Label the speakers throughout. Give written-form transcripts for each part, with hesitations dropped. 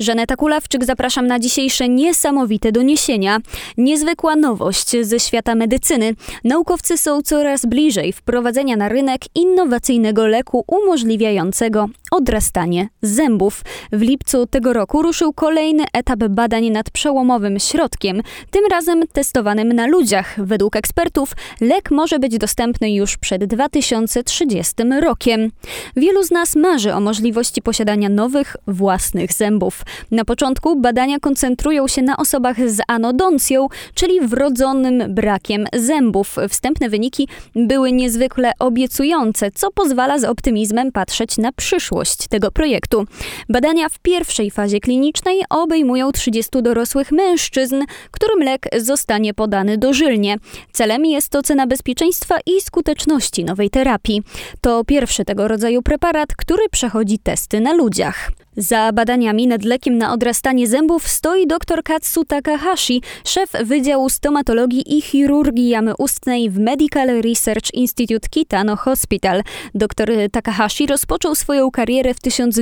Speaker 1: Żaneta Kulawczyk, zapraszam na dzisiejsze niesamowite doniesienia. Niezwykła nowość ze świata medycyny. Naukowcy są coraz bliżej wprowadzenia na rynek innowacyjnego leku umożliwiającego odrastanie zębów. W lipcu tego roku ruszył kolejny etap badań nad przełomowym środkiem, tym razem testowanym na ludziach. Według ekspertów lek może być dostępny już przed 2030 rokiem. Wielu z nas marzy o możliwości posiadania nowych, własnych zębów. Na początku badania koncentrują się na osobach z anodoncją, czyli wrodzonym brakiem zębów. Wstępne wyniki były niezwykle obiecujące, co pozwala z optymizmem patrzeć na przyszłość tego projektu. Badania w pierwszej fazie klinicznej obejmują 30 dorosłych mężczyzn, którym lek zostanie podany dożylnie. Celem jest ocena bezpieczeństwa i skuteczności nowej terapii. To pierwszy tego rodzaju preparat, który przechodzi testy na ludziach. Za badaniami nad lekiem na odrastanie zębów stoi dr Katsu Takahashi, szef Wydziału Stomatologii i Chirurgii Jamy Ustnej w Medical Research Institute Kitano Hospital. Dr Takahashi rozpoczął swoją karierę w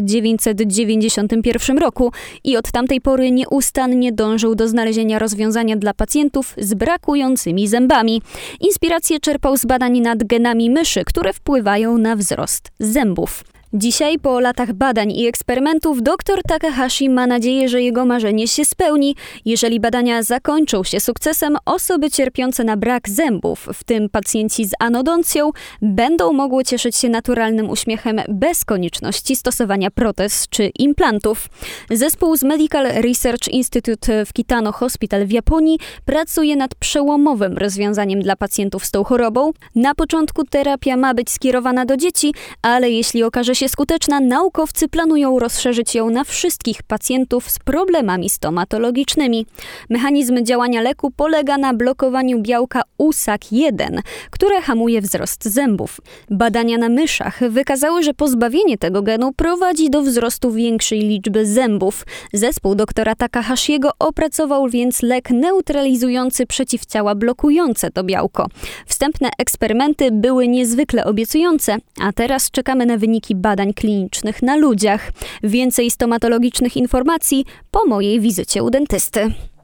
Speaker 1: 1991 roku i od tamtej pory nieustannie dążył do znalezienia rozwiązania dla pacjentów z brakującymi zębami. Inspirację czerpał z badań nad genami myszy, które wpływają na wzrost zębów. Dzisiaj, po latach badań i eksperymentów, dr Takahashi ma nadzieję, że jego marzenie się spełni. Jeżeli badania zakończą się sukcesem, osoby cierpiące na brak zębów, w tym pacjenci z anodoncją, będą mogły cieszyć się naturalnym uśmiechem bez konieczności stosowania protez czy implantów. Zespół z Medical Research Institute w Kitano Hospital w Japonii pracuje nad przełomowym rozwiązaniem dla pacjentów z tą chorobą. Na początku terapia ma być skierowana do dzieci, ale jeśli okaże się skuteczna, naukowcy planują rozszerzyć ją na wszystkich pacjentów z problemami stomatologicznymi. Mechanizm działania leku polega na blokowaniu białka USAC1, które hamuje wzrost zębów. Badania na myszach wykazały, że pozbawienie tego genu prowadzi do wzrostu większej liczby zębów. Zespół doktora Takahashiego opracował więc lek neutralizujący przeciwciała blokujące to białko. Wstępne eksperymenty były niezwykle obiecujące, a teraz czekamy na wyniki badań klinicznych na ludziach. Więcej stomatologicznych informacji po mojej wizycie u dentysty.